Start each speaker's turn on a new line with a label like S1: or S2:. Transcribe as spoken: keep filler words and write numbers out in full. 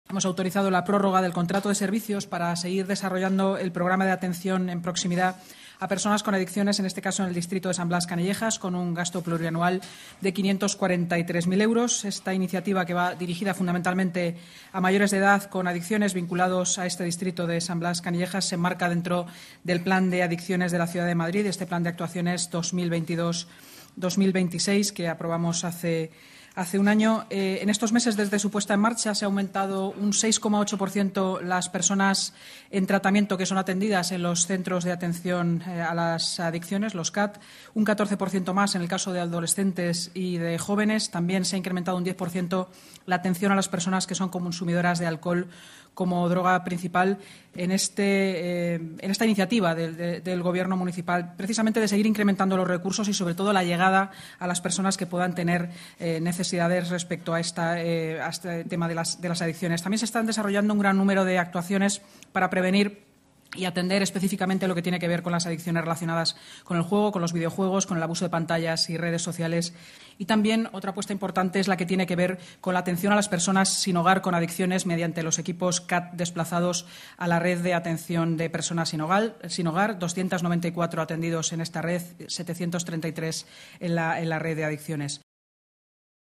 S1: Hemos autorizado la prórroga del contrato de servicios para seguir desarrollando el programa de atención en proximidad a personas con adicciones, en este caso en el distrito de San Blas Canillejas, con un gasto plurianual de quinientos cuarenta y tres mil euros. Esta iniciativa, que va dirigida fundamentalmente a mayores de edad con adicciones vinculados a este distrito de San Blas Canillejas, se enmarca dentro del Plan de Adicciones de la Ciudad de Madrid, este Plan de Actuaciones dos mil veintidós dos mil veintiséis que aprobamos hace Hace un año. Eh, en estos meses, desde su puesta en marcha, se ha aumentado un seis coma ocho por ciento las personas en tratamiento que son atendidas en los centros de atención eh, a las adicciones, los C A T, un catorce por ciento más en el caso de adolescentes y de jóvenes. También se ha incrementado un diez por ciento la atención a las personas que son consumidoras de alcohol como droga principal en, este, eh, en esta iniciativa del, de, del Gobierno municipal, precisamente de seguir incrementando los recursos y, sobre todo, la llegada a las personas que puedan tener eh, necesidades respecto a, esta, eh, a este tema de las, de las adicciones. También se están desarrollando un gran número de actuaciones para prevenir y atender específicamente lo que tiene que ver con las adicciones relacionadas con el juego, con los videojuegos, con el abuso de pantallas y redes sociales. Y también otra apuesta importante es la que tiene que ver con la atención a las personas sin hogar con adicciones mediante los equipos C A T desplazados a la red de atención de personas sin hogar, sin hogar doscientos noventa y cuatro atendidos en esta red, setecientos treinta y tres en la, en la red de adicciones.